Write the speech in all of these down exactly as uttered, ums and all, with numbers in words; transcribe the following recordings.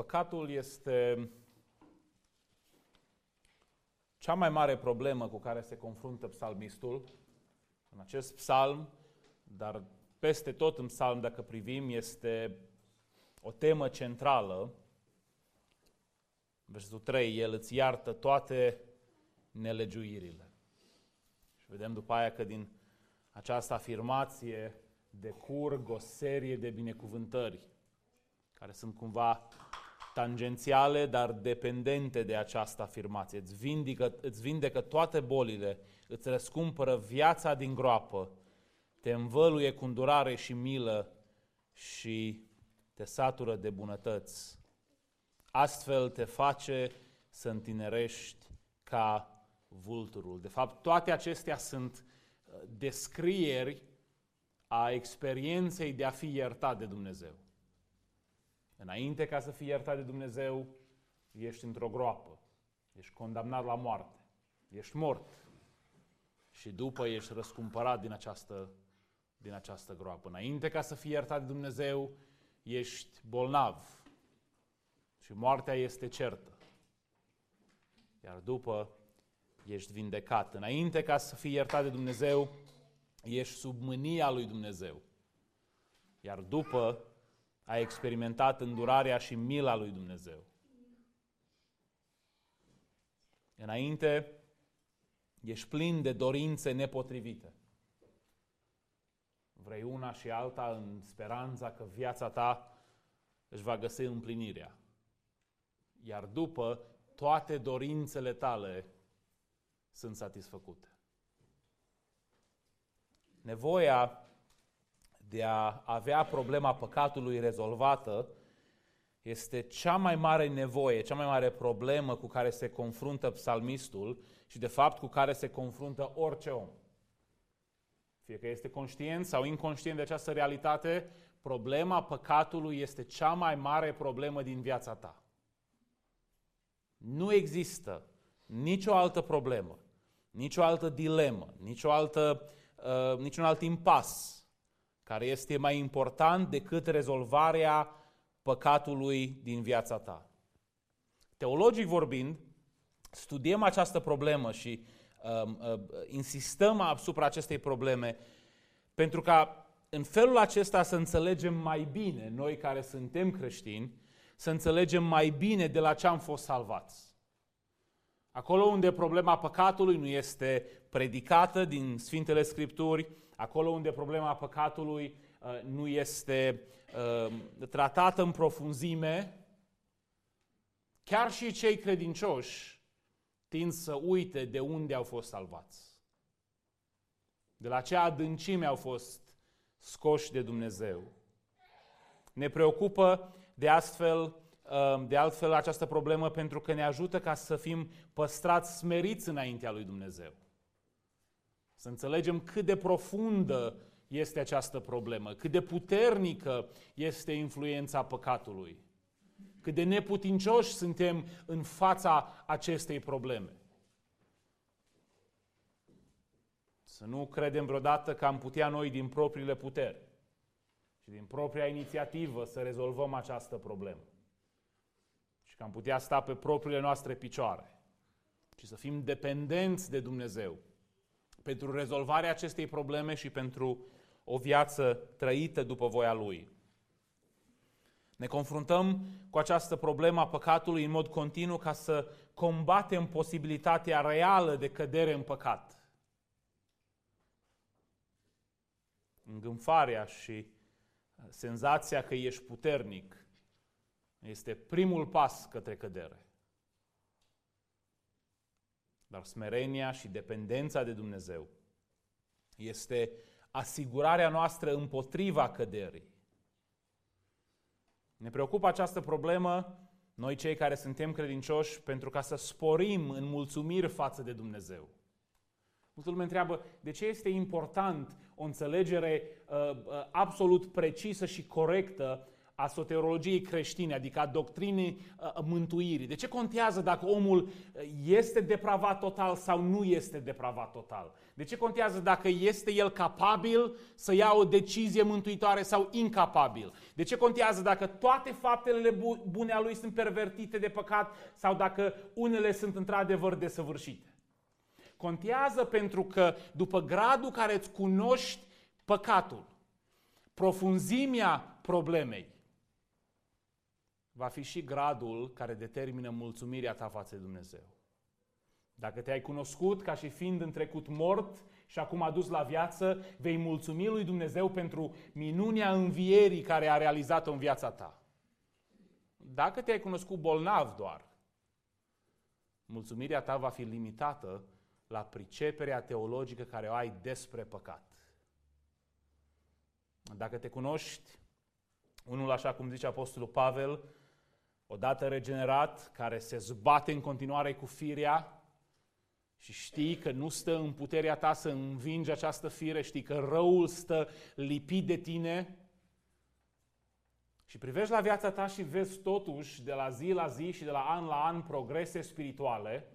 Păcatul este cea mai mare problemă cu care se confruntă psalmistul. În acest psalm, dar peste tot în psalm, dacă privim, este o temă centrală. Versetul trei, el îți iartă toate nelegiuirile. Și vedem după aia că din această afirmație decurg o serie de binecuvântări care sunt cumva tangențiale, dar dependente de această afirmație. Îți vindecă, îți vindecă toate bolile, îți răscumpără viața din groapă, te învăluie cu îndurare și milă și te satură de bunătăți. Astfel te face să întinerești ca vulturul. De fapt, toate acestea sunt descrieri a experienței de a fi iertat de Dumnezeu. Înainte ca să fii iertat de Dumnezeu, ești într-o groapă, ești condamnat la moarte, ești mort și după ești răscumpărat din această, din această groapă. Înainte ca să fii iertat de Dumnezeu, ești bolnav și moartea este certă. Iar după ești vindecat. Înainte ca să fii iertat de Dumnezeu, ești sub mânia lui Dumnezeu. Iar după ai experimentat îndurarea și mila lui Dumnezeu. Înainte ești plin de dorințe nepotrivite. Vrei una și alta în speranța că viața ta își va găsi împlinirea. Iar după, toate dorințele tale sunt satisfăcute. Nevoia de a avea problema păcatului rezolvată este cea mai mare nevoie, cea mai mare problemă cu care se confruntă psalmistul și de fapt cu care se confruntă orice om. Fie că este conștient sau inconștient de această realitate, problema păcatului este cea mai mare problemă din viața ta. Nu există nicio altă problemă, nicio altă dilemă, nicio altă, uh, niciun alt impas care este mai important decât rezolvarea păcatului din viața ta. Teologic vorbind, studiem această problemă și uh, uh, insistăm asupra acestei probleme pentru ca în felul acesta să înțelegem mai bine, noi care suntem creștini, să înțelegem mai bine de la ce am fost salvați. Acolo unde problema păcatului nu este predicată din Sfintele Scripturi, acolo unde problema păcatului uh, nu este uh, tratată în profunzime, chiar și cei credincioși tind să uite de unde au fost salvați. De la ce adâncime au fost scoși de Dumnezeu. Ne preocupă de astfel De altfel această problemă pentru că ne ajută ca să fim păstrați smeriți înaintea lui Dumnezeu. Să înțelegem cât de profundă este această problemă, cât de puternică este influența păcatului, cât de neputincioși suntem în fața acestei probleme. Să nu credem vreodată că am putea noi din propriile puteri și din propria inițiativă să rezolvăm această problemă. Și că am putea sta pe propriile noastre picioare și să fim dependenți de Dumnezeu pentru rezolvarea acestei probleme și pentru o viață trăită după voia Lui. Ne confruntăm cu această problemă a păcatului în mod continuu ca să combatem posibilitatea reală de cădere în păcat. Îngânfarea și senzația că ești puternic este primul pas către cădere. Dar smerenia și dependența de Dumnezeu este asigurarea noastră împotriva căderii. Ne preocupă această problemă, noi cei care suntem credincioși, pentru ca să sporim în mulțumiri față de Dumnezeu. Multă lume întreabă de ce este important o înțelegere uh, uh, absolut precisă și corectă a soteriologiei creștine, adică a doctrinei mântuirii. De ce contează dacă omul este depravat total sau nu este depravat total? De ce contează dacă este el capabil să ia o decizie mântuitoare sau incapabil? De ce contează dacă toate faptele bune a lui sunt pervertite de păcat sau dacă unele sunt într-adevăr desăvârșite? Contează pentru că după gradul care îți cunoști păcatul, profunzimea problemei, va fi și gradul care determină mulțumirea ta față de Dumnezeu. Dacă te-ai cunoscut ca și fiind în trecut mort și acum adus la viață, vei mulțumi lui Dumnezeu pentru minunea învierii care a realizat-o în viața ta. Dacă te-ai cunoscut bolnav doar, mulțumirea ta va fi limitată la priceperea teologică care o ai despre păcat. Dacă te cunoști, unul așa cum zice Apostolul Pavel, odată regenerat, care se zbate în continuare cu firea și știi că nu stă în puterea ta să învingi această fire, știi că răul stă lipit de tine și privești la viața ta și vezi totuși de la zi la zi și de la an la an progrese spirituale,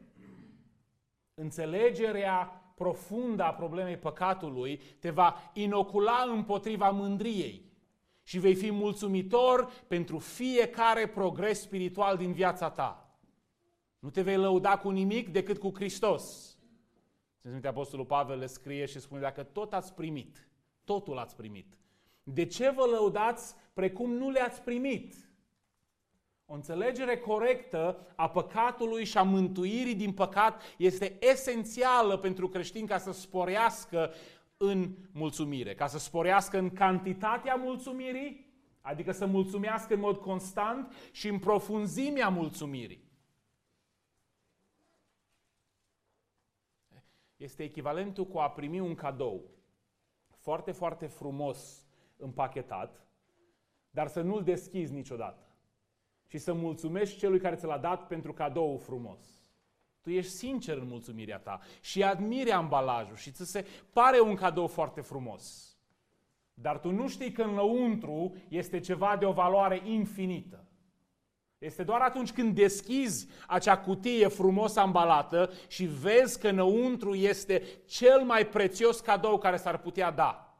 înțelegerea profundă a problemei păcatului te va inocula împotriva mândriei și vei fi mulțumitor pentru fiecare progres spiritual din viața ta. Nu te vei lăuda cu nimic decât cu Hristos. Sfântul Apostolul Pavel le scrie și spune, dacă tot ați primit, totul ați primit, de ce vă lăudați precum nu le-ați primit? O înțelegere corectă a păcatului și a mântuirii din păcat este esențială pentru creștin ca să sporească în mulțumire, ca să sporească în cantitatea mulțumirii, adică să mulțumească în mod constant și în profunzimea mulțumirii. Este echivalentul cu a primi un cadou foarte, foarte frumos împachetat, dar să nu-l deschizi niciodată și să mulțumești celui care ți l-a dat pentru cadou frumos. Tu ești sincer în mulțumirea ta și admiri ambalajul și ți se pare un cadou foarte frumos. Dar tu nu știi că înăuntru este ceva de o valoare infinită. Este doar atunci când deschizi acea cutie frumos ambalată și vezi că înăuntru este cel mai prețios cadou care s-ar putea da.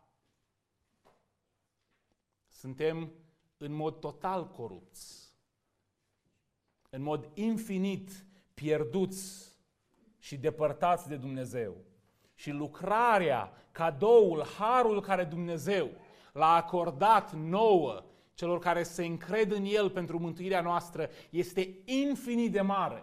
Suntem în mod total corupți, în mod infinit pierduți și depărtați de Dumnezeu. Și lucrarea, cadoul, harul care Dumnezeu l-a acordat nouă, celor care se încred în El pentru mântuirea noastră, este infinit de mare.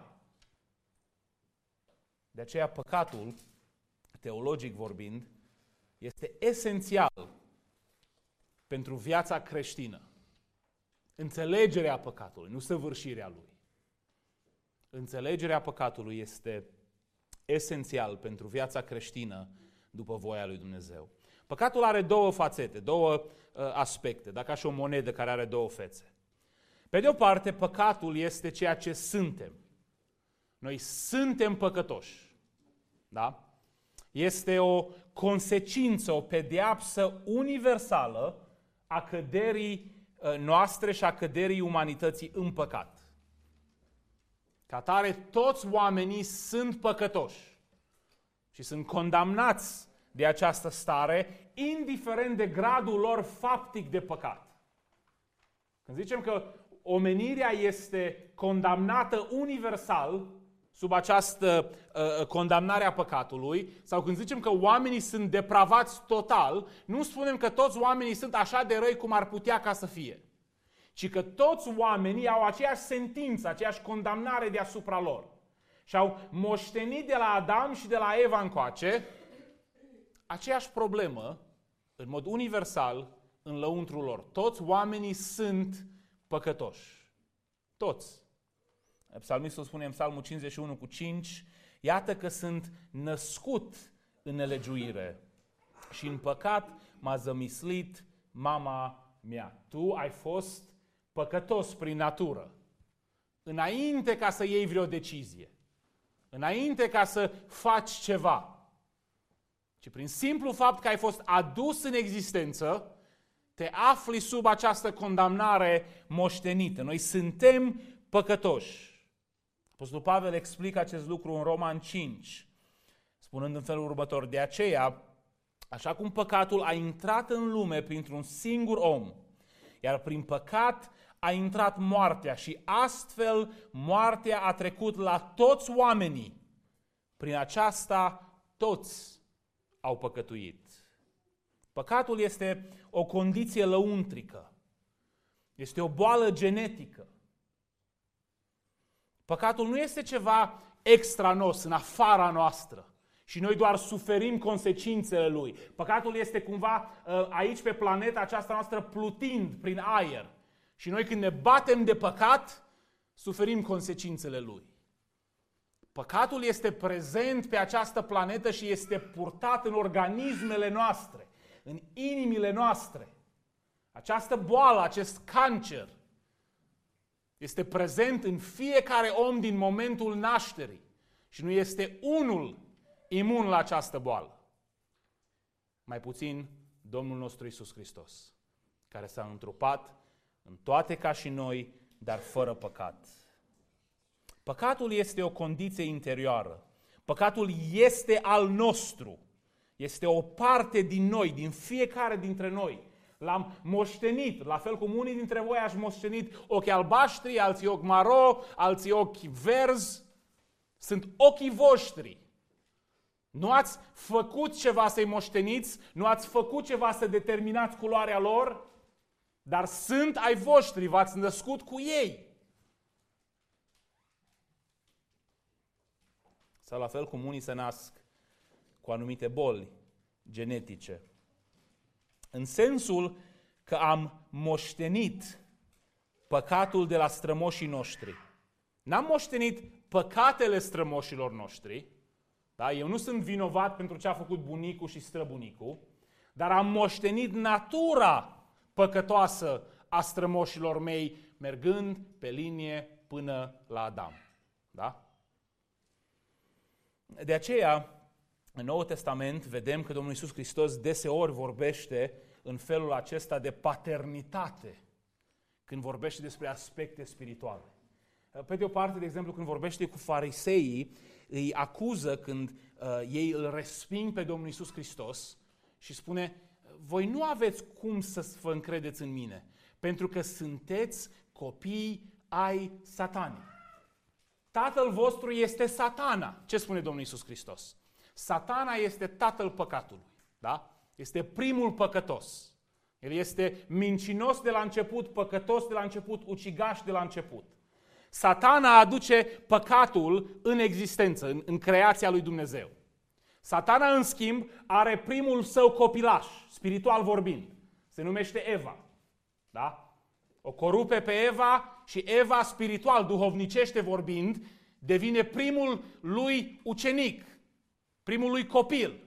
De aceea păcatul, teologic vorbind, este esențial pentru viața creștină. Înțelegerea păcatului, nu săvârșirea lui. Înțelegerea păcatului este esențial pentru viața creștină după voia lui Dumnezeu. Păcatul are două fațete, două uh, aspecte, dacă așa o monedă care are două fețe. Pe de o parte, păcatul este ceea ce suntem. Noi suntem păcătoși. Da? Este o consecință, o pedeapsă universală a căderii noastre și a căderii umanității în păcat. Ca atare, toți oamenii sunt păcătoși și sunt condamnați de această stare, indiferent de gradul lor faptic de păcat. Când zicem că omenirea este condamnată universal sub această uh, condamnare a păcatului, sau când zicem că oamenii sunt depravați total, nu spunem că toți oamenii sunt așa de răi cum ar putea ca să fie, ci că toți oamenii au aceeași sentință, aceeași condamnare deasupra lor. Și au moștenit de la Adam și de la Eva încoace aceeași problemă, în mod universal, în lăuntrul lor. Toți oamenii sunt păcătoși. Toți. Psalmistul spune în Psalmul cincizeci și unu cu cinci, iată că sunt născut în nelegiuire și în păcat m-a zămislit mama mea. Tu ai fost păcătos prin natură, înainte ca să iei vreo decizie, înainte ca să faci ceva, ci prin simplu fapt că ai fost adus în existență, te afli sub această condamnare moștenită. Noi suntem păcătoși. Apostolul Pavel explică acest lucru în Roman cinci, spunând în felul următor: de aceea, așa cum păcatul a intrat în lume printr-un singur om, iar prin păcat a intrat moartea și astfel moartea a trecut la toți oamenii, prin aceasta toți au păcătuit. Păcatul este o condiție lăuntrică, este o boală genetică. Păcatul nu este ceva extranos, în afara noastră, și noi doar suferim consecințele lui. Păcatul este cumva aici pe planeta aceasta noastră plutind prin aer. Și noi când ne batem de păcat, suferim consecințele lui. Păcatul este prezent pe această planetă și este purtat în organismele noastre, în inimile noastre. Această boală, acest cancer, este prezent în fiecare om din momentul nașterii și nu este unul imun la această boală. Mai puțin Domnul nostru Iisus Hristos, care s-a întrupat în toate ca și noi, dar fără păcat. Păcatul este o condiție interioară. Păcatul este al nostru. Este o parte din noi, din fiecare dintre noi. L-am moștenit, la fel cum unii dintre voi ați moștenit ochi albaștri, alții ochi maro, alții ochi verzi. Sunt ochii voștri. Nu ați făcut ceva să-i moșteniți, nu ați făcut ceva să determinați culoarea lor, dar sunt ai voștri, v-ați născut cu ei. Sau la fel cum unii se nasc cu anumite boli genetice. În sensul că am moștenit păcatul de la strămoșii noștri. N-am moștenit păcatele strămoșilor noștri. Da? Eu nu sunt vinovat pentru ce a făcut bunicul și străbunicul, dar am moștenit natura păcătoasă a strămoșilor mei, mergând pe linie până la Adam. Da? De aceea, în Noul Testament, vedem că Domnul Iisus Hristos deseori vorbește în felul acesta de paternitate, când vorbește despre aspecte spirituale. Pe de o parte, de exemplu, când vorbește cu fariseii, îi acuză când uh, ei îl resping pe Domnul Iisus Hristos și spune: voi nu aveți cum să vă încredeți în mine, pentru că sunteți copii ai Satanei. Tatăl vostru este Satana. Ce spune Domnul Iisus Hristos? Satana este tatăl păcatului. Da? Este primul păcătos. El este mincinos de la început, păcătos de la început, ucigaș de la început. Satana aduce păcatul în existență, în, în creația lui Dumnezeu. Satana, în schimb, are primul său copilaș, spiritual vorbind. Se numește Eva. Da? O corupe pe Eva și Eva, spiritual, duhovnicește vorbind, devine primul lui ucenic, primul lui copil.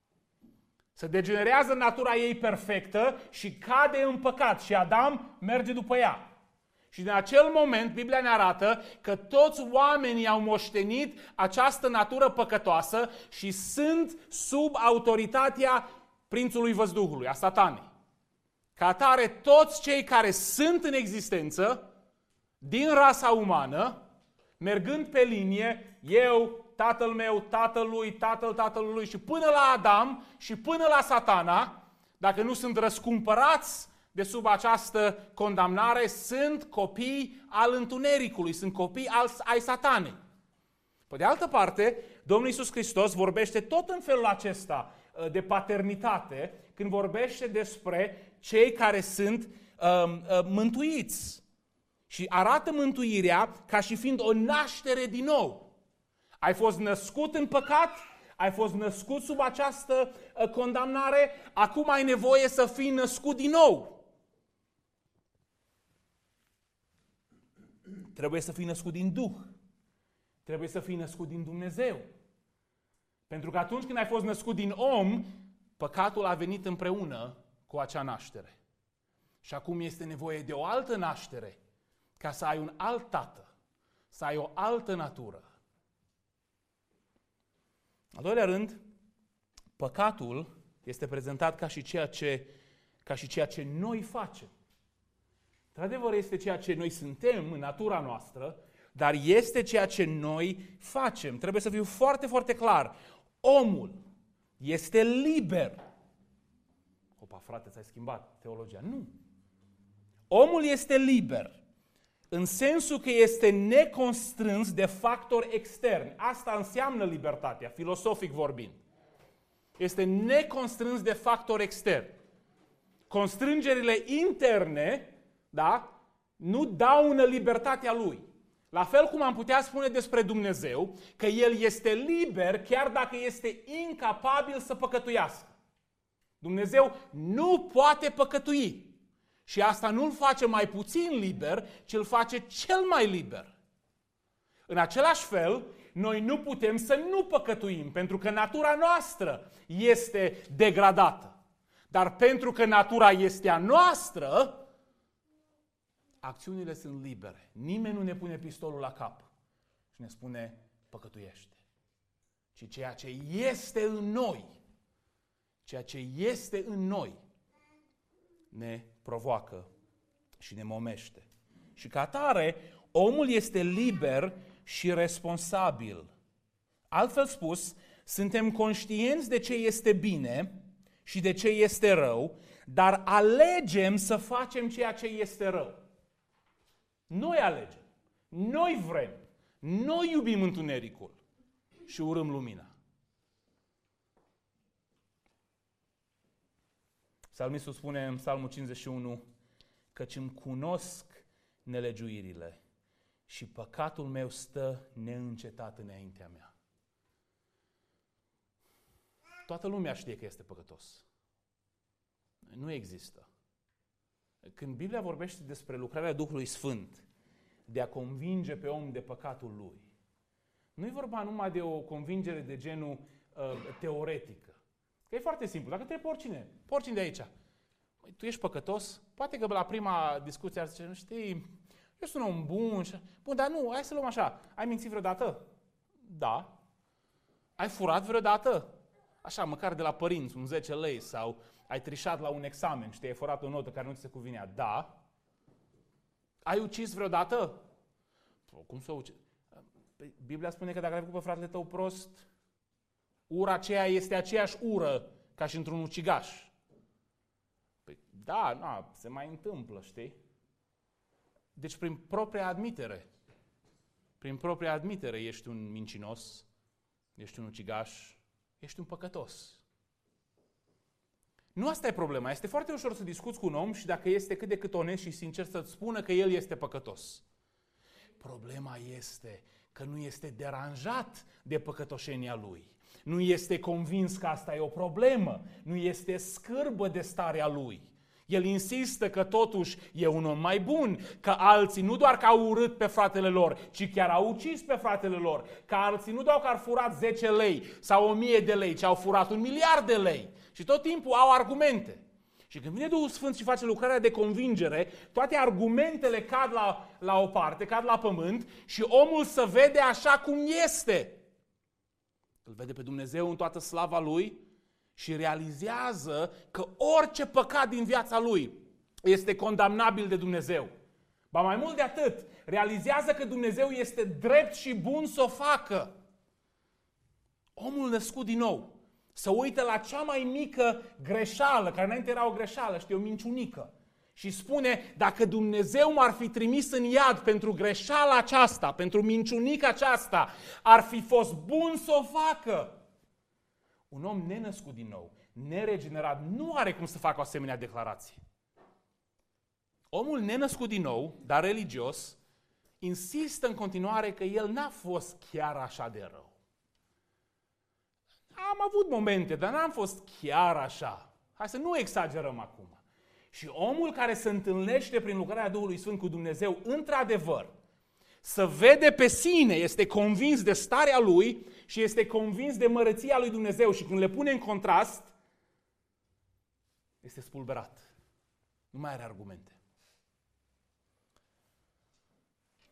Se degenerează natura ei perfectă și cade în păcat și Adam merge după ea. Și din acel moment, Biblia ne arată că toți oamenii au moștenit această natură păcătoasă și sunt sub autoritatea prințului văzduhului, a Satanei. Ca atare, toți cei care sunt în existență, din rasa umană, mergând pe linie, eu, tatăl meu, tatăl lui, tatăl tatălui și până la Adam și până la Satana, dacă nu sunt răscumpărați de sub această condamnare, sunt copii al întunericului, sunt copii al, ai Satanei. Pe de altă parte, Domnul Iisus Hristos vorbește tot în felul acesta de paternitate, când vorbește despre cei care sunt um, uh, mântuiți. Și arată mântuirea ca și fiind o naștere din nou. Ai fost născut în păcat, ai fost născut sub această uh, condamnare, acum ai nevoie să fii născut din nou. Trebuie să fii născut din Duh. Trebuie să fii născut din Dumnezeu. Pentru că atunci când ai fost născut din om, păcatul a venit împreună cu acea naștere. Și acum este nevoie de o altă naștere ca să ai un alt tată, să ai o altă natură. Al doilea rând, păcatul este prezentat ca și ceea ce ca și ceea ce noi facem. Într-adevăr, este ceea ce noi suntem în natura noastră, dar este ceea ce noi facem. Trebuie să fiu foarte, foarte clar. Omul este liber. Opa, frate, ți-ai schimbat teologia. Nu. Omul este liber în sensul că este neconstrâns de factori externi. Asta înseamnă libertatea, filosofic vorbind. Este neconstrâns de factori externi. Constrângerile interne, da, nu daună libertatea lui. La fel cum am putea spune despre Dumnezeu că El este liber chiar dacă este incapabil să păcătuiască. Dumnezeu nu poate păcătui. Și asta nu îl face mai puțin liber, ci îl face cel mai liber. În același fel, noi nu putem să nu păcătuim, pentru că natura noastră este degradată. Dar pentru că natura este a noastră, acțiunile sunt libere. Nimeni nu ne pune pistolul la cap și ne spune păcătuiește. Ci ceea ce este în noi, ceea ce este în noi, ne provoacă și ne momește. Și ca atare, omul este liber și responsabil. Altfel spus, suntem conștienți de ce este bine și de ce este rău, dar alegem să facem ceea ce este rău. Noi alegem, noi vrem, noi iubim întunericul și urâm lumina. Psalmistul spune în Psalmul cincizeci și unu, căci îmi cunosc nelegiuirile și păcatul meu stă neîncetat înaintea mea. Toată lumea știe că este păcătos. Nu există. Când Biblia vorbește despre lucrarea Duhului Sfânt, de a convinge pe om de păcatul lui, nu e vorba numai de o convingere de genul uh, teoretică. Că e foarte simplu. Dacă trebuie pe oricine, pe oricine de aici, tu ești păcătos, poate că la prima discuție ar zice, nu știi, eu sunt un om bun. Bun, dar nu, hai să luăm așa. Ai mințit vreodată? Da. Ai furat vreodată? Așa, măcar de la părinți, un zece lei, sau ai trișat la un examen și te-ai furat o notă care nu ți se cuvinea? Da. Ai ucis vreodată? Cum să ucis? Biblia spune că dacă ai făcut pe fratele tău prost, ura aceea este aceeași ură ca și într-un ucigaș. Păi da, na, se mai întâmplă, știi? Deci prin propria admitere, prin propria admitere ești un mincinos, ești un ucigaș, ești un păcătos. Nu asta e problema. Este foarte ușor să discuți cu un om și dacă este cât de cât onest și sincer să-ți spună că el este păcătos. Problema este că nu este deranjat de păcătoșenia lui. Nu este convins că asta e o problemă. Nu este scârbă de starea lui. El insistă că totuși e un om mai bun, că alții nu doar că au urât pe fratele lor, ci chiar au ucis pe fratele lor, că alții nu doar că au furat zece lei sau o mie de lei, ci au furat un miliard de lei. Și tot timpul au argumente. Și când vine Duhul Sfânt și face lucrarea de convingere, toate argumentele cad la, la o parte, cad la pământ și omul se vede așa cum este. Îl vede pe Dumnezeu în toată slava Lui și realizează că orice păcat din viața lui este condamnabil de Dumnezeu. Ba mai mult de atât, realizează că Dumnezeu este drept și bun să o facă. Omul născut din nou să uită la cea mai mică greșeală, care înainte era o greșeală, știi, o minciunică, și spune, dacă Dumnezeu m-ar fi trimis în iad pentru greșeala aceasta, pentru minciunica aceasta, ar fi fost bun să o facă. Un om nenăscut din nou, neregenerat, nu are cum să facă o asemenea declarație. Omul nenăscut din nou, dar religios, insistă în continuare că el n-a fost chiar așa de rău. Am avut momente, dar n-am fost chiar așa. Hai să nu exagerăm acum. Și omul care se întâlnește prin lucrarea Duhului Sfânt cu Dumnezeu, într-adevăr, să vede pe sine, este convins de starea lui și este convins de măreția lui Dumnezeu și când le pune în contrast, este spulberat. Nu mai are argumente.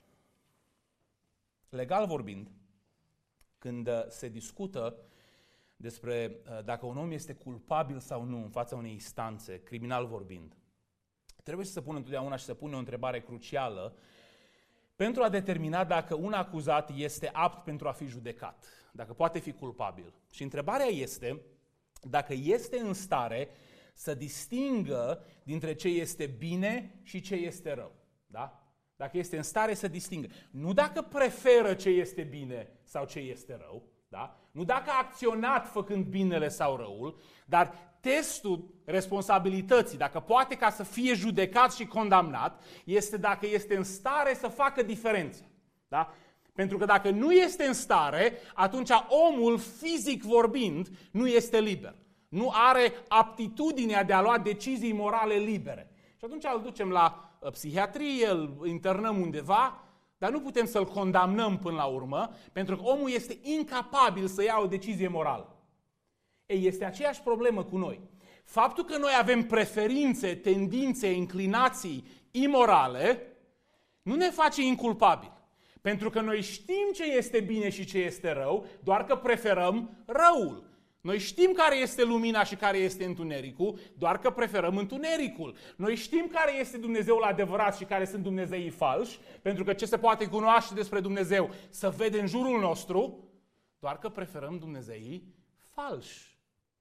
Legal vorbind, când se discută despre dacă un om este culpabil sau nu în fața unei instanțe, criminal vorbind, trebuie să se pună întotdeauna și să pune o întrebare crucială pentru a determina dacă un acuzat este apt pentru a fi judecat, dacă poate fi culpabil. Și întrebarea este dacă este în stare să distingă dintre ce este bine și ce este rău. Da? Dacă este în stare să distingă. Nu dacă preferă ce este bine sau ce este rău, da? Nu dacă a acționat făcând binele sau răul, dar testul responsabilității, dacă poate ca să fie judecat și condamnat, este dacă este în stare să facă diferența. Da? Pentru că dacă nu este în stare, atunci omul, fizic vorbind, nu este liber. Nu are aptitudinea de a lua decizii morale libere. Și atunci îl ducem la psihiatrie, îl internăm undeva, dar nu putem să-l condamnăm până la urmă, pentru că omul este incapabil să ia o decizie morală. Ei, este aceeași problemă cu noi. Faptul că noi avem preferințe, tendințe, inclinații imorale, nu ne face inculpabili. Pentru că noi știm ce este bine și ce este rău, doar că preferăm răul. Noi știm care este lumina și care este întunericul, doar că preferăm întunericul. Noi știm care este Dumnezeul adevărat și care sunt Dumnezeii falși, pentru că ce se poate cunoaște despre Dumnezeu să vede în jurul nostru, doar că preferăm Dumnezeii falși.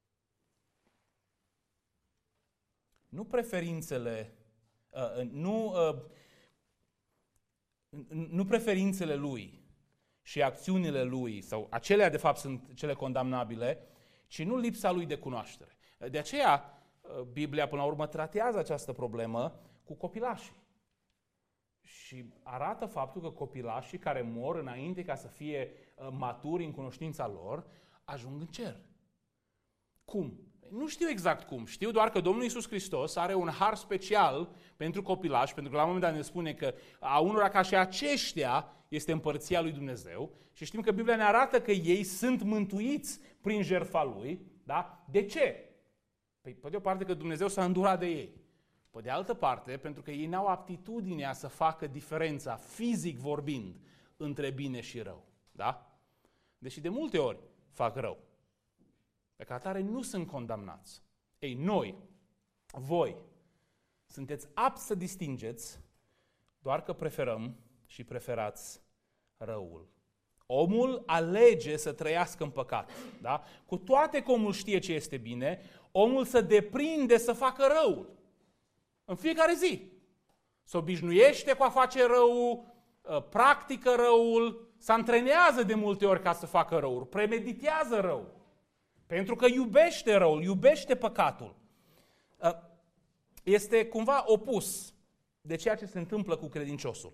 Nu preferințele, uh, nu, uh, nu preferințele lui și acțiunile lui, sau acelea de fapt sunt cele condamnabile, ci nu lipsa lui de cunoaștere. De aceea, Biblia până la urmă tratează această problemă cu copilașii. Și arată faptul că copilașii care mor înainte ca să fie maturi în cunoștința lor, ajung în cer. Cum? Nu știu exact cum. Știu doar că Domnul Iisus Hristos are un har special pentru copilași, pentru că la un moment dat ne spune că a unora ca și aceștia este împărția lui Dumnezeu și știm că Biblia ne arată că ei sunt mântuiți prin jertfa lui. Da? De ce? Păi, pe de o parte că Dumnezeu s-a îndurat de ei. Pe de altă parte, pentru că ei n-au aptitudinea să facă diferența, fizic vorbind, între bine și rău. Da? Deși de multe ori fac rău. Pe ca atare nu sunt condamnați. Ei, noi, voi, sunteți apți să distingeți doar că preferăm și preferați răul. Omul alege să trăiască în păcat. Da? Cu toate că omul știe ce este bine, omul se deprinde să facă răul. În fiecare zi. Se obișnuiește cu a face răul, practică răul, se antrenează de multe ori ca să facă răul, premeditează răul. Pentru că iubește răul, iubește păcatul. Este cumva opus de ceea ce se întâmplă cu credinciosul.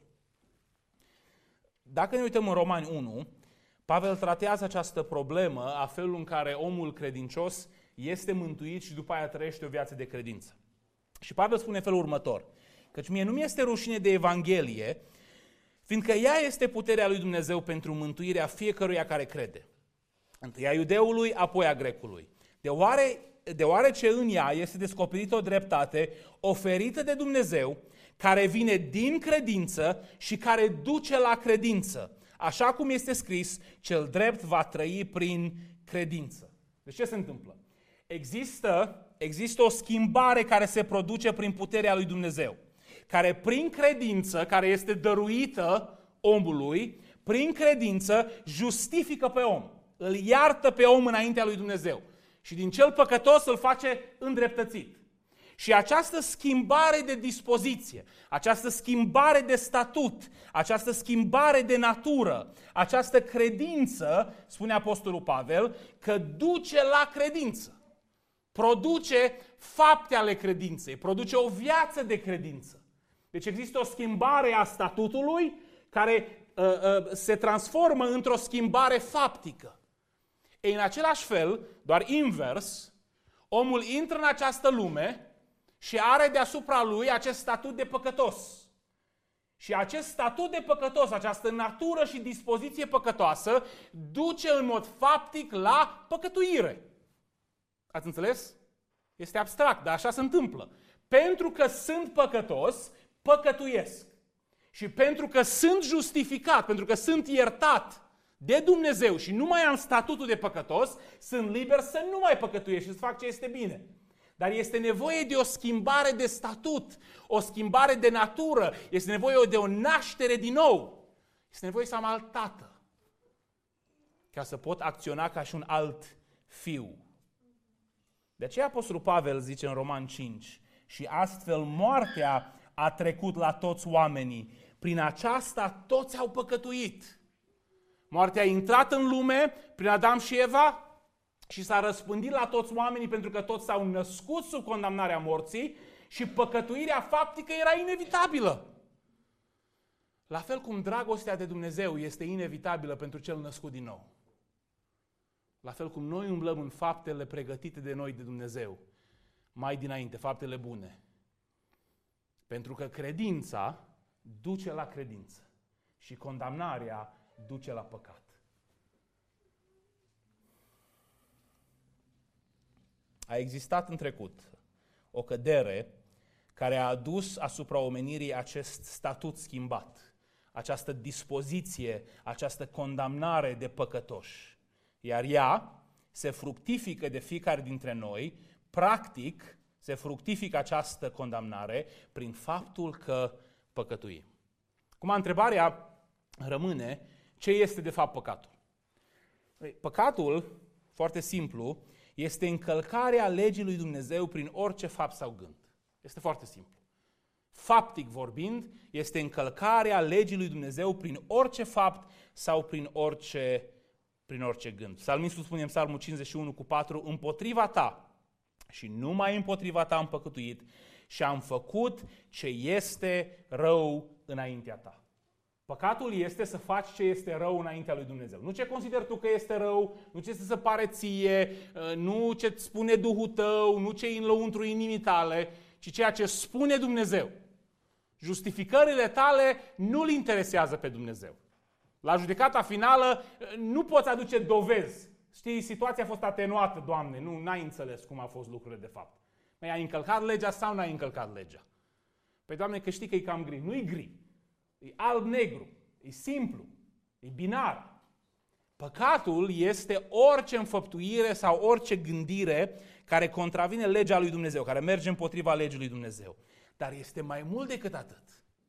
Dacă ne uităm în Romani unu, Pavel tratează această problemă a felului în care omul credincios este mântuit și după aia trăiește o viață de credință. Și Pavel spune felul următor: căci mie nu mi-este rușine de Evanghelie, fiindcă ea este puterea lui Dumnezeu pentru mântuirea fiecăruia care crede. Întâi a iudeului, apoi a grecului. Deoare, deoarece în ea este descoperită o dreptate oferită de Dumnezeu, care vine din credință și care duce la credință. Așa cum este scris, cel drept va trăi prin credință. Deci ce se întâmplă? Există, există o schimbare care se produce prin puterea lui Dumnezeu, care prin credință, care este dăruită omului, prin credință justifică pe om. Îl iartă pe om înaintea lui Dumnezeu. Și din cel păcătos îl face îndreptățit. Și această schimbare de dispoziție, această schimbare de statut, această schimbare de natură, această credință, spune Apostolul Pavel, că duce la credință. Produce fapte ale credinței, produce o viață de credință. Deci există o schimbare a statutului care uh, uh, se transformă într-o schimbare faptică. Ei, în același fel, doar invers, omul intră în această lume și are deasupra lui acest statut de păcătos. Și acest statut de păcătos, această natură și dispoziție păcătoasă, duce în mod faptic la păcătuire. Ați înțeles? Este abstract, dar așa se întâmplă. Pentru că sunt păcătos, păcătuiesc. Și pentru că sunt justificat, pentru că sunt iertat de Dumnezeu și nu mai am statutul de păcătos, sunt liber să nu mai păcătuiesc și să fac ce este bine. Dar este nevoie de o schimbare de statut, o schimbare de natură, este nevoie de o naștere din nou. Este nevoie să am alt tată, ca să pot acționa ca și un alt fiu. De aceea Apostolul Pavel zice în Roman cinci, și astfel moartea a trecut la toți oamenii. Prin aceasta toți au păcătuit. Moartea a intrat în lume prin Adam și Eva și s-a răspândit la toți oamenii pentru că toți s-au născut sub condamnarea morții și păcătuirea faptică era inevitabilă. La fel cum dragostea de Dumnezeu este inevitabilă pentru cel născut din nou. La fel cum noi umblăm în faptele pregătite de noi de Dumnezeu, mai dinainte, faptele bune. Pentru că credința duce la credință și condamnarea duce la păcat. A existat în trecut o cădere care a adus asupra omenirii acest statut schimbat, această dispoziție, această condamnare de păcătoși. Iar ea se fructifică de fiecare dintre noi, practic se fructifică această condamnare prin faptul că păcătuim. Acum, întrebarea rămâne, ce este de fapt păcatul? Păcatul, foarte simplu, este încălcarea legii lui Dumnezeu prin orice fapt sau gând. Este foarte simplu. Faptic vorbind, este încălcarea legii lui Dumnezeu prin orice fapt sau prin orice, prin orice gând. Psalmistul spune în Psalmul cincizeci și unu cu patru, împotriva ta și numai împotriva ta am păcătuit și am făcut ce este rău înaintea ta. Păcatul este să faci ce este rău înaintea lui Dumnezeu. Nu ce consideri tu că este rău, nu ce ți se pare ție, nu ce îți spune Duhul tău, nu ce e în lăuntru inimii tale, ci ceea ce spune Dumnezeu. Justificările tale nu-L interesează pe Dumnezeu. La judecata finală nu poți aduce dovezi. Știi, situația a fost atenuată, Doamne, nu n-ai înțeles cum au fost lucrurile de fapt. Mai ai încălcat legea sau n-ai încălcat legea? Păi, Doamne, că știi că e cam gri. Nu-i gri. E alb-negru, e simplu, e binar. Păcatul este orice înfăptuire sau orice gândire care contravine legea lui Dumnezeu, care merge împotriva legii lui Dumnezeu. Dar este mai mult decât atât.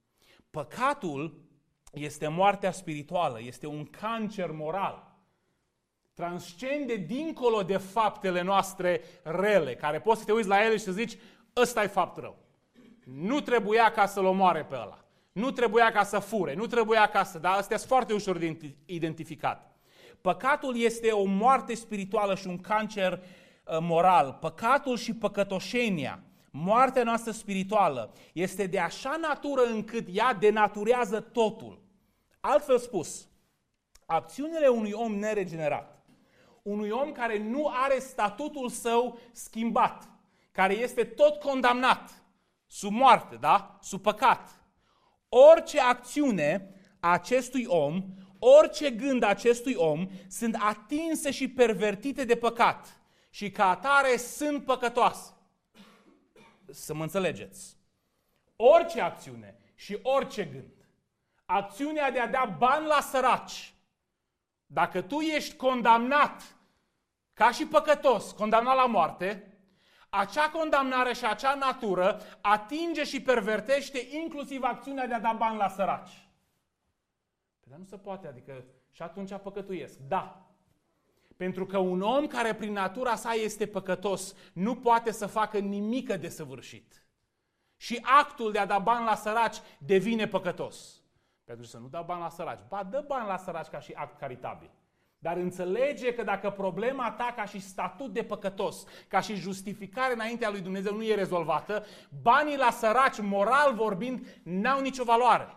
Păcatul este moartea spirituală, este un cancer moral. Transcende dincolo de faptele noastre rele, care poți să te uiți la ele și să zici, ăsta e fapt rău. Nu trebuia ca să-l omoare pe ăla. Nu trebuia ca să fure, nu trebuia ca să... Dar astea sunt foarte ușor de identificat. Păcatul este o moarte spirituală și un cancer uh, moral. Păcatul și păcătoșenia, moartea noastră spirituală, este de așa natură încât ea denaturează totul. Altfel spus, acțiunile unui om neregenerat, unui om care nu are statutul său schimbat, care este tot condamnat sub moarte, da? Sub păcat. Orice acțiune a acestui om, orice gând a acestui om sunt atinse și pervertite de păcat și ca atare sunt păcătoase. Să mă înțelegeți. Orice acțiune și orice gând, acțiunea de a da bani la săraci, dacă tu ești condamnat ca și păcătos, condamnat la moarte, acea condamnare și acea natură atinge și pervertește inclusiv acțiunea de a da bani la săraci. Dar nu se poate, adică și atunci păcătuiesc. Da. Pentru că un om care prin natura sa este păcătos nu poate să facă nimică desăvârșit. Și actul de a da bani la săraci devine păcătos. Pentru să nu dau bani la săraci. Ba, dă bani la săraci ca și act caritabil. Dar înțelege că dacă problema ta ca și statut de păcătos, ca și justificare înaintea lui Dumnezeu nu e rezolvată, banii la săraci, moral vorbind, n-au nicio valoare.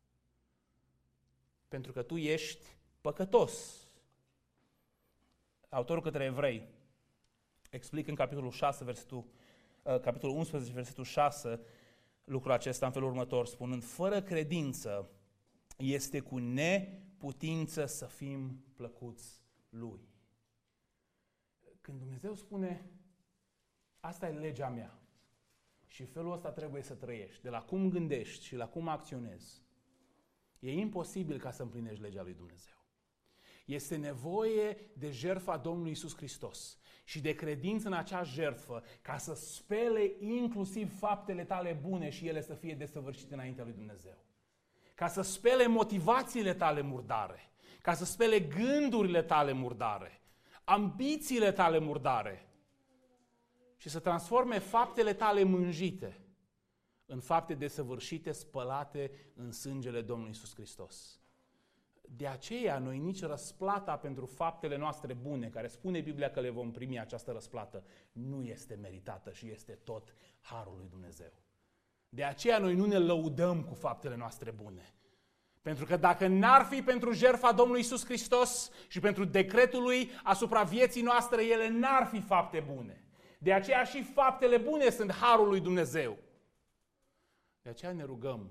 Pentru că tu ești păcătos. Autorul către Evrei explică în capitolul șase, versetul, capitolul unsprezece, versetul șase, lucrul acesta în felul următor, spunând, fără credință este cu neputință să fim plăcuți Lui. Când Dumnezeu spune, asta e legea mea și felul ăsta trebuie să trăiești, de la cum gândești și la cum acționezi, e imposibil ca să împlinești legea lui Dumnezeu. Este nevoie de jertfa Domnului Iisus Hristos și de credință în acea jertfă ca să spele inclusiv faptele tale bune și ele să fie desăvârșite înaintea lui Dumnezeu. Ca să spele motivațiile tale murdare, ca să spele gândurile tale murdare, ambițiile tale murdare și să transforme faptele tale mânjite în fapte desăvârșite, spălate în sângele Domnului Iisus Hristos. De aceea, noi nici răsplata pentru faptele noastre bune, care spune Biblia că le vom primi această răsplată, nu este meritată și este tot harul lui Dumnezeu. De aceea noi nu ne lăudăm cu faptele noastre bune. Pentru că dacă n-ar fi pentru jertfa Domnului Iisus Hristos și pentru decretul Lui asupra vieții noastre, ele n-ar fi fapte bune. De aceea și faptele bune sunt harul lui Dumnezeu. De aceea ne rugăm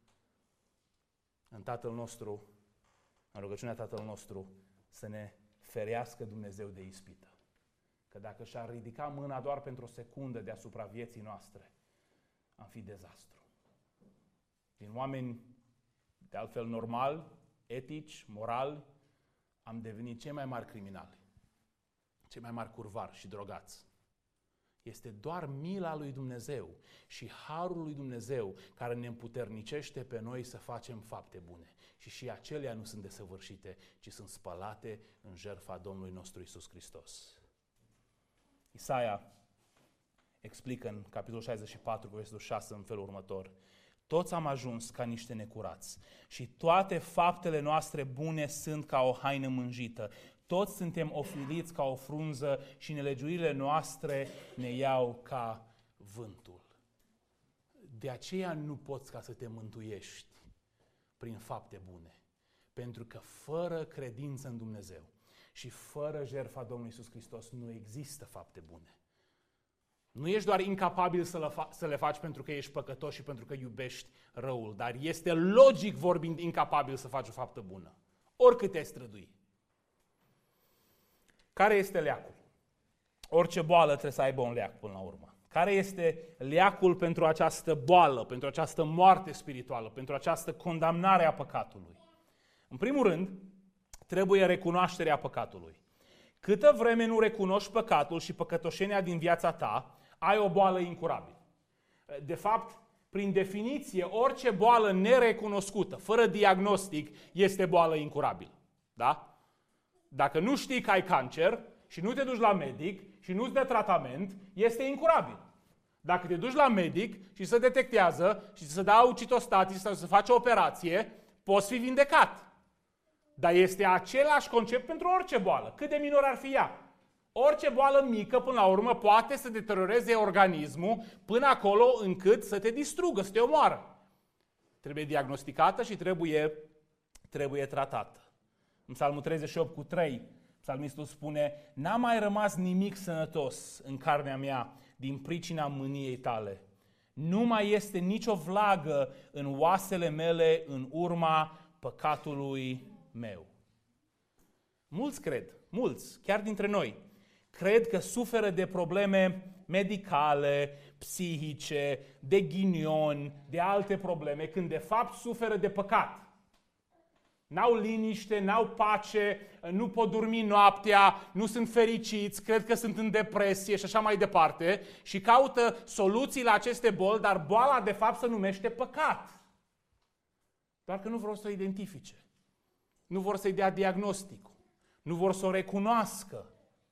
în Tatăl nostru, în rugăciunea Tatăl nostru, să ne ferească Dumnezeu de ispită. Că dacă și-ar ridica mâna doar pentru o secundă deasupra vieții noastre, am fi dezastru. Din oameni de altfel normal, etici, morali, am devenit cei mai mari criminali, cei mai mari curvari și drogați. Este doar mila lui Dumnezeu și harul lui Dumnezeu care ne împuternicește pe noi să facem fapte bune. Și și acelea nu sunt desăvârșite, ci sunt spălate în jertfa Domnului nostru Iisus Hristos. Isaia explică în capitolul șaizeci și patru, versetul șase, în felul următor. Toți am ajuns ca niște necurați și toate faptele noastre bune sunt ca o haină mânjită. Toți suntem ofiliți ca o frunză și nelegiuirile noastre ne iau ca vântul. De aceea nu poți ca să te mântuiești prin fapte bune. Pentru că fără credință în Dumnezeu și fără jertfa Domnului Iisus Hristos nu există fapte bune. Nu ești doar incapabil să le, fa- să le faci pentru că ești păcătos și pentru că iubești răul, dar este logic vorbind incapabil să faci o faptă bună. Oricât te-ai strădui. Care este leacul? Orice boală trebuie să aibă un leac până la urmă. Care este leacul pentru această boală, pentru această moarte spirituală, pentru această condamnare a păcatului? În primul rând, trebuie recunoașterea păcatului. Câtă vreme nu recunoști păcatul și păcătoșenia din viața ta, ai o boală incurabilă. De fapt, prin definiție, orice boală nerecunoscută, fără diagnostic, este boală incurabilă. Da? Dacă nu știi că ai cancer și nu te duci la medic și nu-ți dă tratament, este incurabil. Dacă te duci la medic și se detectează și se dau citostatic sau să faci o operație, poți fi vindecat. Dar este același concept pentru orice boală, cât de minor ar fi ea. Orice boală mică, până la urmă, poate să deterioreze organismul până acolo încât să te distrugă, să te omoară. Trebuie diagnosticată și trebuie, trebuie tratată. În Psalmul treizeci și opt cu trei, psalmistul spune: n-a mai rămas nimic sănătos în carnea mea din pricina mâniei tale. Nu mai este nicio vlagă în oasele mele în urma păcatului meu. Mulți cred, mulți, chiar dintre noi, cred că suferă de probleme medicale, psihice, de ghinion, de alte probleme, când de fapt suferă de păcat. N-au liniște, n-au pace, nu pot dormi noaptea, nu sunt fericiți, cred că sunt în depresie și așa mai departe și caută soluții la aceste boli, dar boala de fapt se numește păcat. Doar că nu vor să o identifice. Nu vor să-i dea diagnosticul. Nu vor să o recunoască.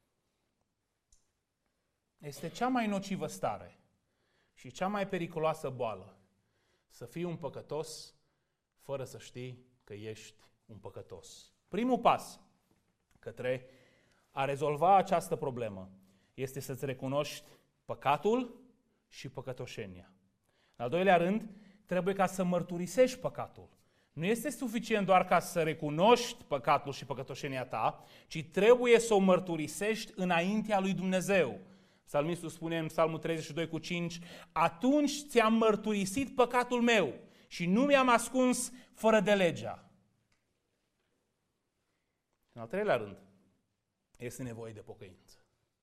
Este cea mai nocivă stare și cea mai periculoasă boală să fii un păcătos fără să știi că ești un păcătos. Primul pas către a rezolva această problemă este să-ți recunoști păcatul și păcătoșenia. În al doilea rând, trebuie ca să mărturisești păcatul. Nu este suficient doar ca să recunoști păcatul și păcătoșenia ta, ci trebuie să o mărturisești înaintea lui Dumnezeu. Psalmistul spune în Psalmul treizeci și doi cu cinci: atunci ți-am mărturisit păcatul meu și nu mi-am ascuns fără de legea. În al treilea rând, este nevoie de pocăință.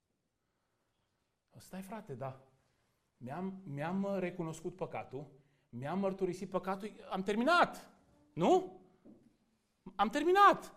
Stai, frate, da, mi-am, mi-am recunoscut păcatul, mi-am mărturisit păcatul, am terminat, nu? Am terminat.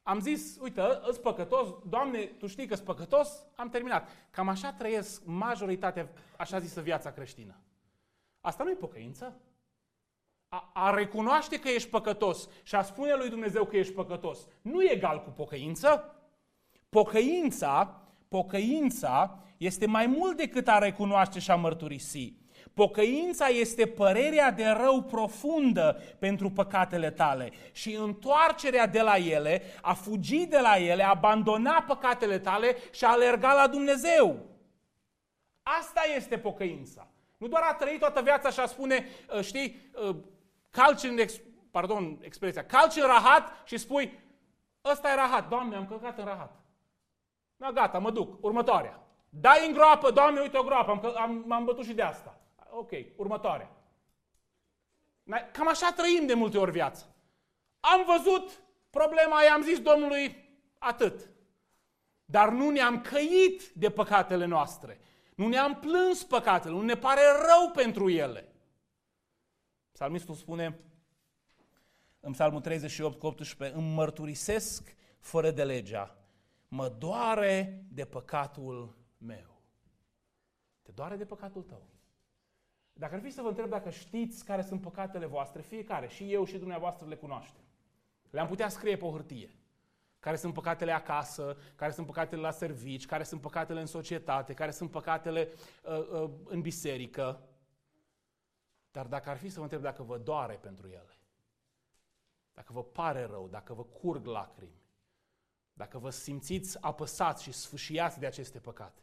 am zis, uite, îți păcătos, Doamne, Tu știi că îți păcătos, am terminat. Cam așa trăiesc majoritatea, așa zisă, viața creștină. Asta nu e pocăință. A, a recunoaște că ești păcătos și a spune lui Dumnezeu că ești păcătos nu e egal cu pocăință. Pocăința, pocăința este mai mult decât a recunoaște și a mărturisi. Pocăința este părerea de rău profundă pentru păcatele tale și întoarcerea de la ele, a fugi de la ele, a abandona păcatele tale și a alerga la Dumnezeu. Asta este pocăința. Nu doar a trăi toată viața și a spune, știi, calci în, pardon, expresia, calci în rahat și spui, ăsta e rahat, Doamne, am călcat în rahat. Na, gata, mă duc, următoarea. Dai în groapă, Doamne, uite o groapă, am, am, m-am bătut și de asta. Ok, următoarea. Cam așa trăim de multe ori viața. Am văzut problema, i-am zis Domnului atât. Dar nu ne-am căit de păcatele noastre. Nu ne-am plâns păcatele, nu ne pare rău pentru ele. Psalmistul spune în Psalmul treizeci și opt, optsprezece, îmi mărturisesc fără de legea, mă doare de păcatul meu. Te doare de păcatul tău. Dacă ar fi să vă întreb dacă știți care sunt păcatele voastre, fiecare, și eu și dumneavoastră le cunoaștem. Le-am putea scrie pe o hârtie. Care sunt păcatele acasă, care sunt păcatele la servici, care sunt păcatele în societate, care sunt păcatele uh, uh, în biserică. Dar dacă ar fi să vă întreb dacă vă doare pentru ele, dacă vă pare rău, dacă vă curg lacrimi, dacă vă simțiți apăsați și sfâșiați de aceste păcate.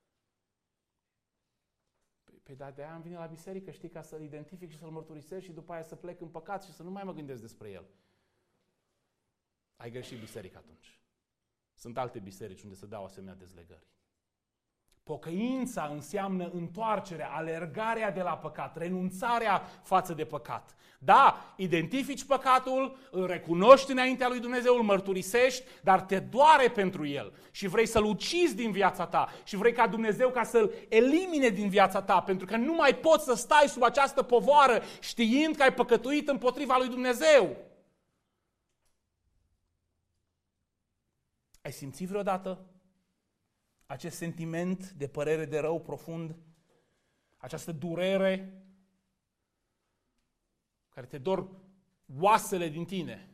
Păi da, de-aia am venit la biserică, știi, ca să-l identific și să-l mărturisesc și după aia să plec în păcat și să nu mai mă gândesc despre el. Ai greșit biserica atunci. Sunt alte biserici unde se dau asemenea dezlegări. Pocăința înseamnă întoarcerea, alergarea de la păcat, renunțarea față de păcat. Da, identifici păcatul, îl recunoști înaintea lui Dumnezeu, îl mărturisești, dar te doare pentru el și vrei să-l ucizi din viața ta și vrei ca Dumnezeu ca să-l elimine din viața ta, pentru că nu mai poți să stai sub această povoară știind că ai păcătuit împotriva lui Dumnezeu. Ai simțit vreodată acest sentiment de părere de rău profund? Această durere care te dor oasele din tine?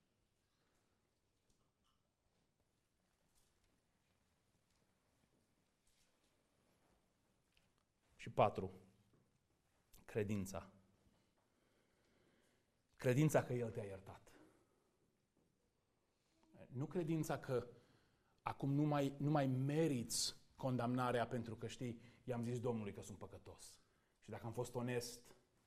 Și patru, credința. Credința că El te-a iertat. Nu credința că acum nu mai, nu mai meriți condamnarea pentru că, știi, i-am zis Domnului că sunt păcătos. Și dacă am fost onest,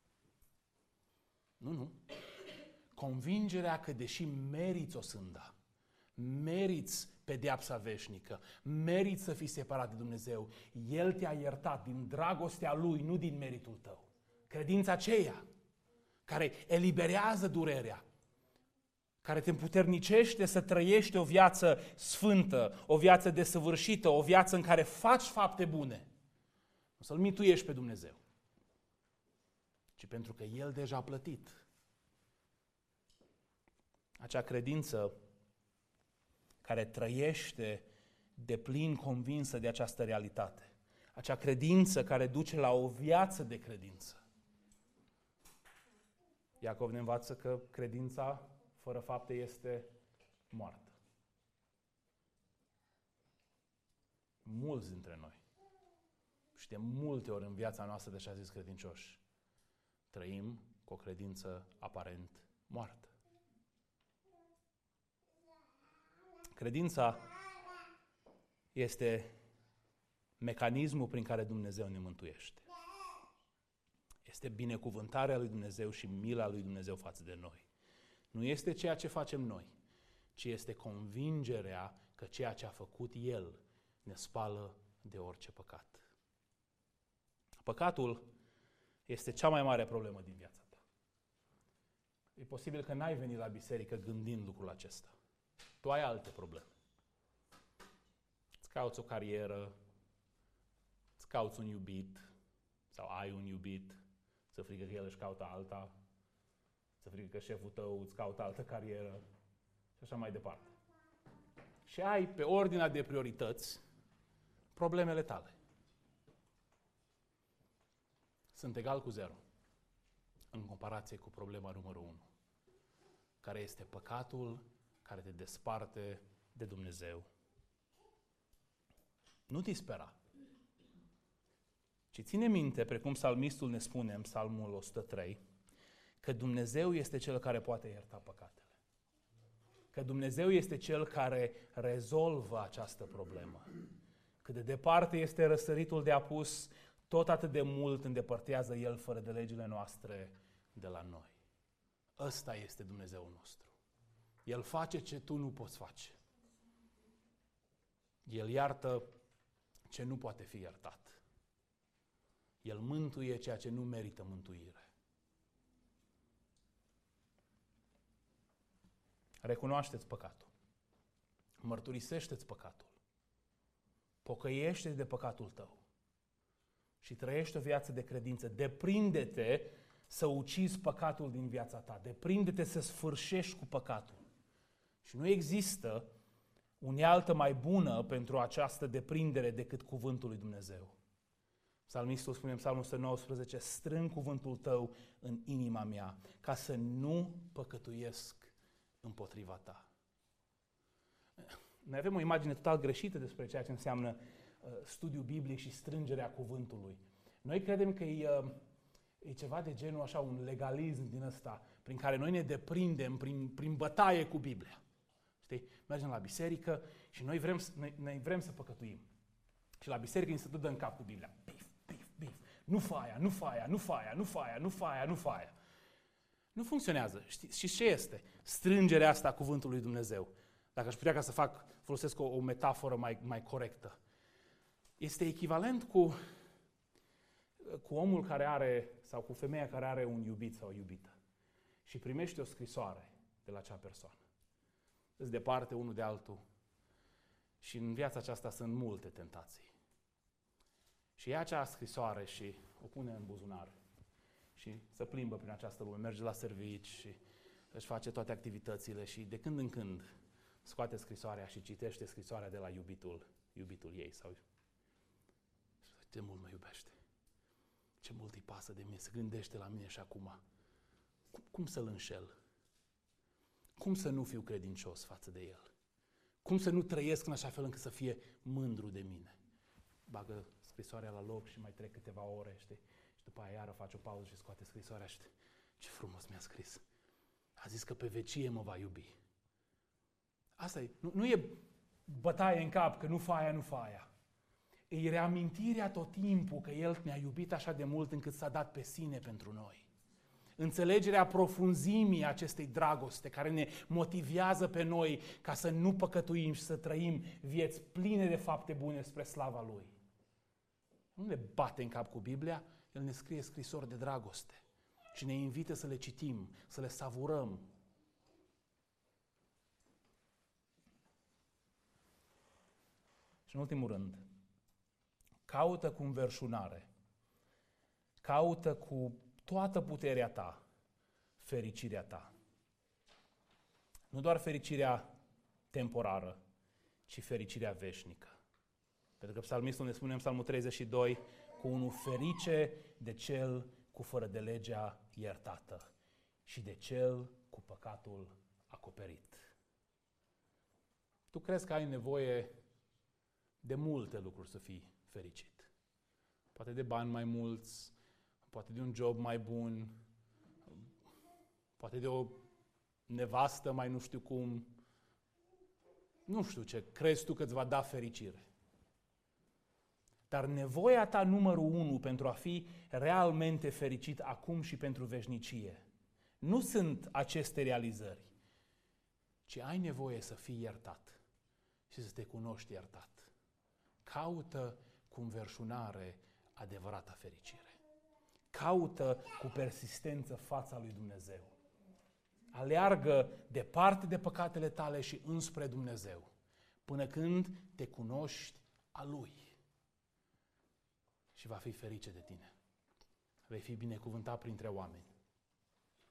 nu, nu. Convingerea că deși meriți o sânda, meriți pedeapsa veșnică, meriți să fii separat de Dumnezeu, El te-a iertat din dragostea Lui, nu din meritul tău. Credința aceea care eliberează durerea, care te împuternicește să trăiești o viață sfântă, o viață desăvârșită, o viață în care faci fapte bune. Nu să-L mituiești pe Dumnezeu, ci pentru că El deja a plătit. Acea credință care trăiește deplin convinsă de această realitate. Acea credință care duce la o viață de credință. Iacov ne învață că credința fără fapte este moartă. Mulți dintre noi, și de multe ori în viața noastră de așa zis credincioși, trăim cu o credință aparent moartă. Credința este mecanismul prin care Dumnezeu ne mântuiește. Este binecuvântarea lui Dumnezeu și mila lui Dumnezeu față de noi. Nu este ceea ce facem noi, ci este convingerea că ceea ce a făcut El ne spală de orice păcat. Păcatul este cea mai mare problemă din viața ta. E posibil că n-ai venit la biserică gândind lucrul acesta. Tu ai alte probleme. Îți cauți o carieră, îți cauți un iubit, sau ai un iubit, să frică că el își caută alta, să frică că șeful tău îți caută altă carieră și așa mai departe. și ai pe ordinea de priorități problemele tale. Sunt egal cu zero în comparație cu problema numărul unu, care este păcatul care te desparte de Dumnezeu. Nu te spera, ci ține minte, precum psalmistul ne spune în Psalmul o sută trei, că Dumnezeu este Cel care poate ierta păcatele. Că Dumnezeu este Cel care rezolvă această problemă. Cât de departe este răsăritul de apus, tot atât de mult îndepărtează El fără de legile noastre de la noi. Ăsta este Dumnezeul nostru. El face ce tu nu poți face. El iartă ce nu poate fi iertat. El mântuie ceea ce nu merită mântuire. Recunoașteți păcatul. Mărturisește-ți păcatul. Pocăiește-te de păcatul tău. Și trăiește o viață de credință. Deprinde-te să ucizi păcatul din viața ta. Deprinde-te să sfârșești cu păcatul. Și nu există unealtă mai bună pentru această deprindere decât cuvântul lui Dumnezeu. Psalmistul spune în Psalmul o sută nouăsprezece, strâng cuvântul tău în inima mea, ca să nu păcătuiesc împotriva ta. Noi avem o imagine total greșită despre ceea ce înseamnă uh, studiul biblic și strângerea cuvântului. Noi credem că e, uh, e ceva de genul așa, un legalism din ăsta, prin care noi ne deprindem prin, prin bătaie cu Biblia. Știi? Mergem la biserică și noi vrem, noi, noi vrem să păcătuim. Și la biserică ni se dă în cap cu Biblia. Bif, bif, bif. Nu faia, nu faia, nu faia, nu faia, nu faia, nu faia. Nu funcționează. Știi? Și ce este? Strângerea asta a cuvântului lui Dumnezeu. Dacă aș putea ca să fac, folosesc o, o metaforă mai, mai corectă. Este echivalent cu, cu omul care are, sau cu femeia care are un iubit sau o iubită și primește o scrisoare de la acea persoană. Îți departe unul de altul și în viața aceasta sunt multe tentații. Și ia acea scrisoare și o pune în buzunar și se plimbă prin această lume, merge la servici și își face toate activitățile și de când în când scoate scrisoarea și citește scrisoarea de la iubitul, iubitul ei. Sau ce mult mă iubește, ce mult îi pasă de mine, se gândește la mine și acum. Cum, cum să-l înșel? Cum să nu fiu credincios față de el? Cum să nu trăiesc în așa fel încât să fie mândru de mine? Bagă scrisoarea la loc și mai trec câteva ore, știi? Și după aia iară face o pauză și scoate scrisoarea și ce frumos mi-a scris. A zis că pe vecie mă va iubi. Asta e, nu, nu e bătaie în cap că nu faia, nu faia. E reamintirea tot timpul că El ne-a iubit așa de mult încât s-a dat pe sine pentru noi. Înțelegerea profunzimii acestei dragoste care ne motivează pe noi ca să nu păcătuim și să trăim vieți pline de fapte bune spre slava Lui. Nu ne bate în cap cu Biblia, El ne scrie scrisori de dragoste și ne invită să le citim, să le savurăm. Și în ultimul rând, caută cu înverșunare, caută cu toată puterea ta fericirea ta. Nu doar fericirea temporară, ci fericirea veșnică. Pentru că psalmistul ne spune în Psalmul treizeci și doi, cu unul ferice de cel cu fără de legea iertată și de cel cu păcatul acoperit. Tu crezi că ai nevoie de multe lucruri să fii fericit. Poate de bani mai mulți, poate de un job mai bun, poate de o nevastă mai nu știu cum. Nu știu ce crezi tu că îți va da fericire. Dar nevoia ta numărul unu pentru a fi realmente fericit acum și pentru veșnicie nu sunt aceste realizări, ci ai nevoie să fii iertat și să te cunoști iertat. Caută cu înverșunare adevărata fericire. Caută cu persistență fața lui Dumnezeu. Aleargă departe de păcatele tale și înspre Dumnezeu, până când te cunoști a Lui. Și va fi ferice de tine. Vei fi binecuvântat printre oameni.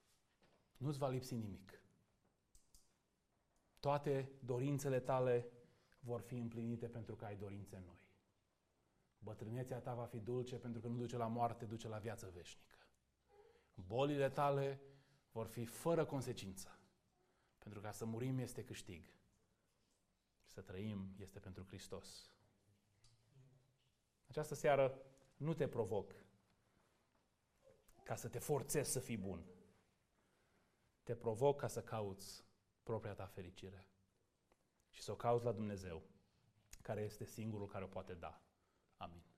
Nu-ți va lipsi nimic. Toate dorințele tale vor fi împlinite pentru că ai dorințe noi. Bătrânețea ta va fi dulce pentru că nu duce la moarte, duce la viață veșnică. Bolile tale vor fi fără consecință, pentru că să murim este câștig. Să trăim este pentru Hristos. Această seară nu te provoc ca să te forțezi să fii bun. Te provoc ca să cauți propria ta fericire și să o cauți la Dumnezeu, care este singurul care o poate da. Amin.